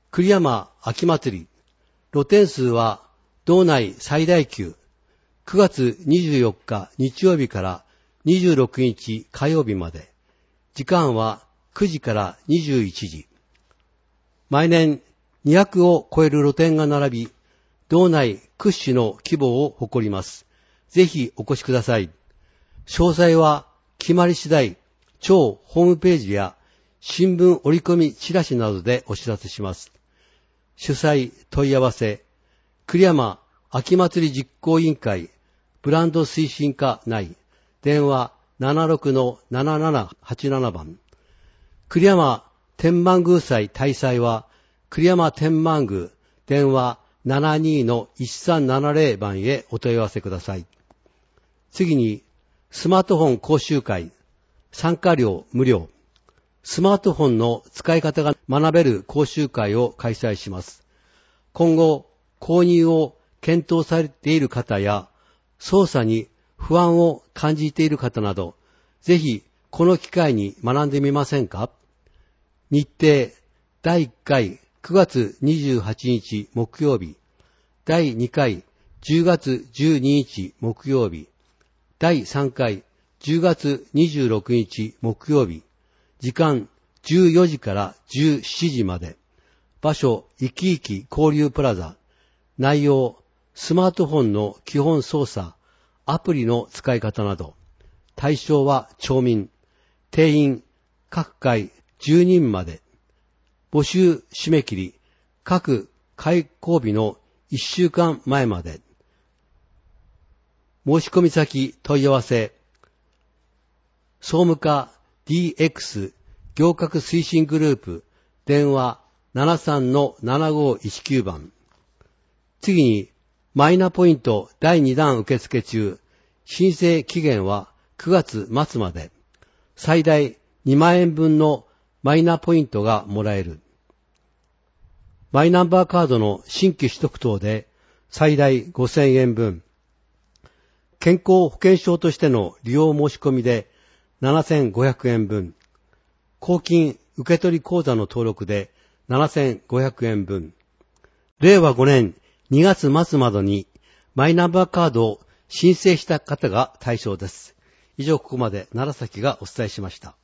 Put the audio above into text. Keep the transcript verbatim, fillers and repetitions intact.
栗山秋祭り。露店数は道内最大級。くがつにじゅうよっか日曜日からにじゅうろくにち火曜日まで。時間はくじからにじゅういちじ。毎年にひゃくを超える露店が並び、道内屈指の規模を誇ります。ぜひお越しください。詳細は決まり次第、超ホームページや新聞折り込みチラシなどでお知らせします。主催問い合わせ、栗山秋祭り実行委員会ブランド推進課内、電話 ななろくのななななはちなな 番。栗山天満宮祭大祭は栗山天満宮、電話 ななにのいちさんななぜろ 番へお問い合わせください。次に、スマートフォン講習会、参加料無料。スマートフォンの使い方が学べる講習会を開催します。今後、購入を検討されている方や、操作に不安を感じている方など、ぜひこの機会に学んでみませんか？日程、だいいっかいくがつにじゅうはちにち木曜日、だいにかいじゅうがつじゅうににち木曜日、だいさんかいじゅうがつにじゅうろくにち木曜日、時間じゅうよじからじゅうしちじまで、場所いきいき交流プラザ、内容スマートフォンの基本操作、アプリの使い方など、対象は町民、定員各回じゅうにんまで、募集締め切り各開講日のいっしゅうかんまえまで。申し込み先問い合わせ、総務課 ディーエックス 行革推進グループ、電話 ななさんのななごいちきゅう 番。次に、マイナポイントだいにだん受付中、申請期限はくがつまつまで、最大にまんえんぶんのマイナポイントがもらえる。マイナンバーカードの新規取得等で最大ごせんえんぶん。健康保険証としての利用申し込みでななせんごひゃくえんぶん。公金受取口座の登録でななせんごひゃくえんぶん。れいわごねんにがつまつまでにマイナンバーカードを申請した方が対象です。以上ここまで楢崎がお伝えしました。